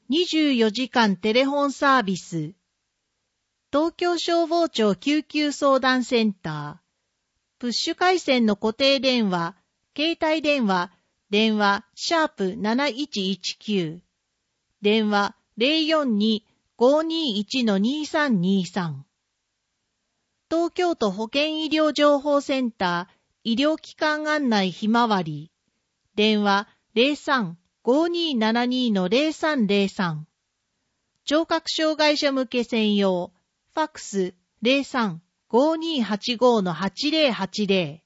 24時間テレフォンサービス、東京消防庁救急相談センター、プッシュ回線の固定電話、携帯電話、電話#7119、電話042-521-2323。東京都保健医療情報センター医療機関案内ひまわり、電話03-5272-0303。聴覚障害者向け専用、ファックス03-5285-8080。